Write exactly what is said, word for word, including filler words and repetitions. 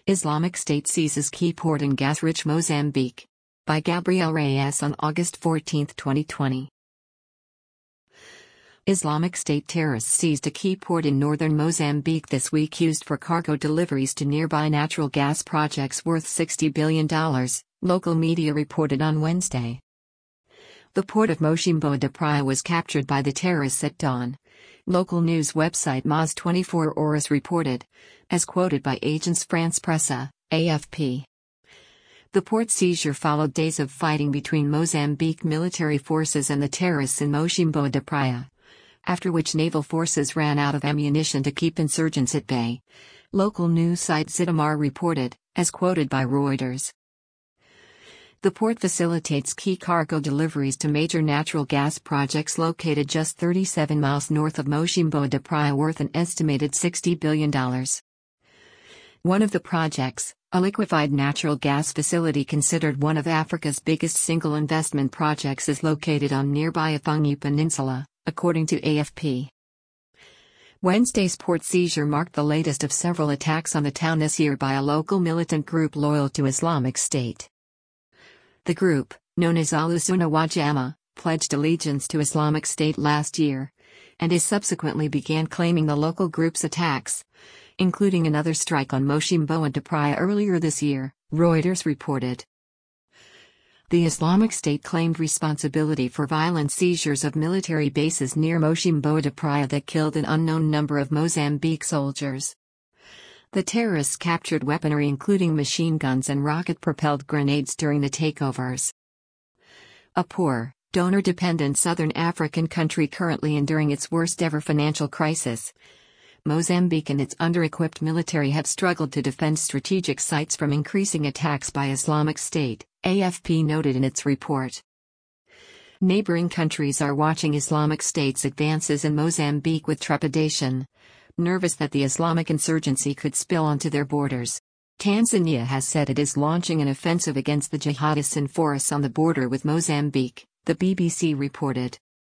Islamic State seizes key port in gas-rich Mozambique. By Gabriel Reyes on August fourteenth, twenty twenty. Islamic State terrorists seized a key port in northern Mozambique this week used for cargo deliveries to nearby natural gas projects worth sixty billion dollars, local media reported on Wednesday. The port of Mochimboa da Praia was captured by the terrorists at dawn. Local news website M A Z twenty-four Horas reported, as quoted by Agence France Presse, A F P. The port seizure followed days of fighting between Mozambique military forces and the terrorists in Mochimboa da Praia, after which naval forces ran out of ammunition to keep insurgents at bay. Local news site Zitamar reported, as quoted by Reuters. The port facilitates key cargo deliveries to major natural gas projects located just thirty-seven miles north of Mochimboa da Praia worth an estimated sixty billion dollars. One of the projects, a liquefied natural gas facility considered one of Africa's biggest single investment projects, is located on nearby Afungi Peninsula, according to A F P. Wednesday's port seizure marked the latest of several attacks on the town this year by a local militant group loyal to Islamic State. The group, known as Al-Sunnah wal Jamaa, pledged allegiance to Islamic State last year, and is subsequently began claiming the local group's attacks, including another strike on Mochimboa da Praia earlier this year, Reuters reported. The Islamic State claimed responsibility for violent seizures of military bases near Mochimboa da Praia that killed an unknown number of Mozambique soldiers. The terrorists captured weaponry including machine guns and rocket-propelled grenades during the takeovers. A poor, donor-dependent southern African country currently enduring its worst-ever financial crisis, Mozambique and its under-equipped military have struggled to defend strategic sites from increasing attacks by Islamic State, A F P noted in its report. Neighboring countries are watching Islamic State's advances in Mozambique with trepidation, nervous that the Islamic insurgency could spill onto their borders. Tanzania has said it is launching an offensive against the jihadists in forests on the border with Mozambique, the B B C reported.